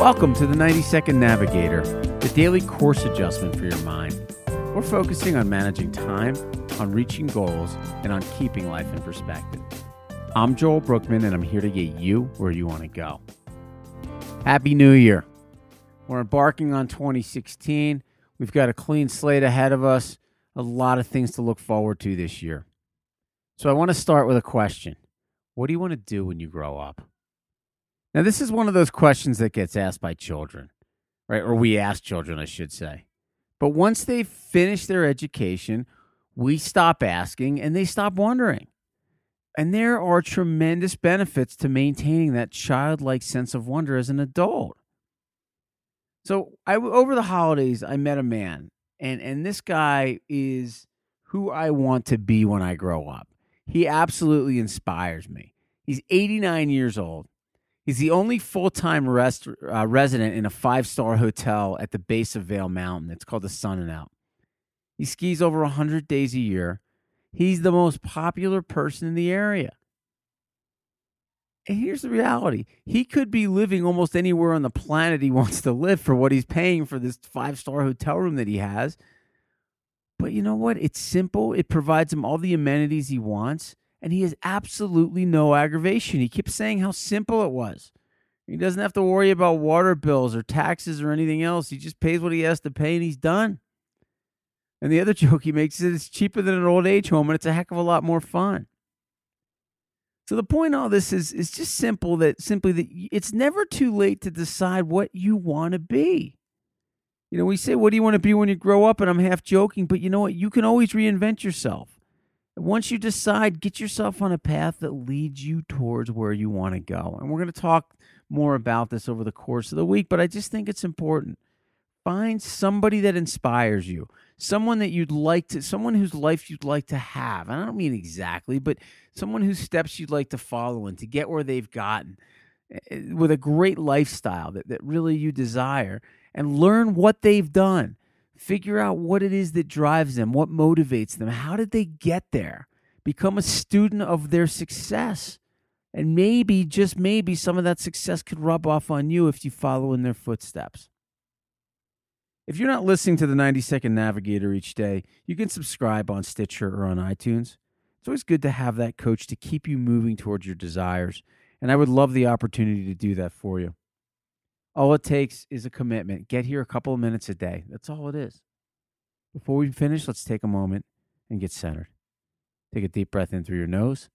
Welcome to the 90-Second Navigator, the daily course adjustment for your mind. We're focusing on managing time, on reaching goals, and on keeping life in perspective. I'm Joel Brookman, and I'm here to get you where you want to go. Happy New Year. We're embarking on 2016. We've got a clean slate ahead of us, a lot of things to look forward to this year. So I want to start with a question. What do you want to do when you grow up? Now, this is one of those questions that gets asked by children, right? Or we ask children, I should say. But once they finish their education, we stop asking and they stop wondering. And there are tremendous benefits to maintaining that childlike sense of wonder as an adult. So over the holidays, I met a man, and this guy is who I want to be when I grow up. He absolutely inspires me. He's 89 years old. He's the only full-time resident in a 5-star hotel at the base of Vail Mountain. It's called the Sun and Out. He skis over 100 days a year. He's the most popular person in the area. And here's the reality. He could be living almost anywhere on the planet he wants to live for what he's paying for this 5-star hotel room that he has. But you know what? It's simple. It provides him all the amenities he wants. And he has absolutely no aggravation. He keeps saying how simple it was. He doesn't have to worry about water bills or taxes or anything else. He just pays what he has to pay and he's done. And the other joke he makes is it's cheaper than an old age home and it's a heck of a lot more fun. So the point of all this is just simply that it's never too late to decide what you want to be. You know, we say, what do you want to be when you grow up? And I'm half joking, but you know what? You can always reinvent yourself. Once you decide, get yourself on a path that leads you towards where you want to go. And we're going to talk more about this over the course of the week, but I just think it's important. Find somebody that inspires you, someone whose life you'd like to have. And I don't mean exactly, but someone whose steps you'd like to follow and to get where they've gotten with a great lifestyle that really you desire, and learn what they've done. Figure out what it is that drives them, what motivates them. How did they get there? Become a student of their success. And maybe, just maybe, some of that success could rub off on you if you follow in their footsteps. If you're not listening to the 90-Second Navigator each day, you can subscribe on Stitcher or on iTunes. It's always good to have that coach to keep you moving towards your desires. And I would love the opportunity to do that for you. All it takes is a commitment. Get here a couple of minutes a day. That's all it is. Before we finish, let's take a moment and get centered. Take a deep breath in through your nose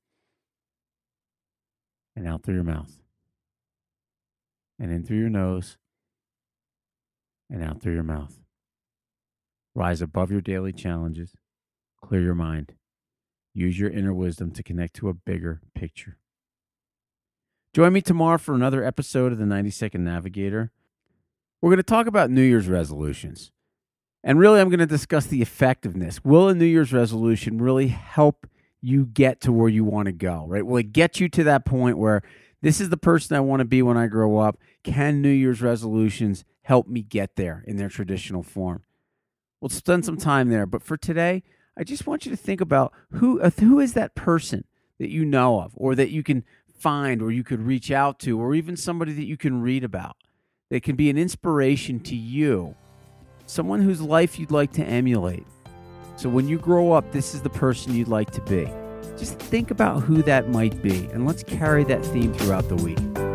and out through your mouth. And in through your nose and out through your mouth. Rise above your daily challenges. Clear your mind. Use your inner wisdom to connect to a bigger picture. Join me tomorrow for another episode of the 90-Second Navigator. We're going to talk about New Year's resolutions. And really, I'm going to discuss the effectiveness. Will a New Year's resolution really help you get to where you want to go, right? Will it get you to that point where this is the person I want to be when I grow up? Can New Year's resolutions help me get there in their traditional form? We'll spend some time there. But for today, I just want you to think about who is that person that you know of, or that you can find, or you could reach out to, or even somebody that you can read about that can be an inspiration to you, someone whose life you'd like to emulate. So when you grow up, this is the person you'd like to be. Just think about who that might be, and let's carry that theme throughout the week.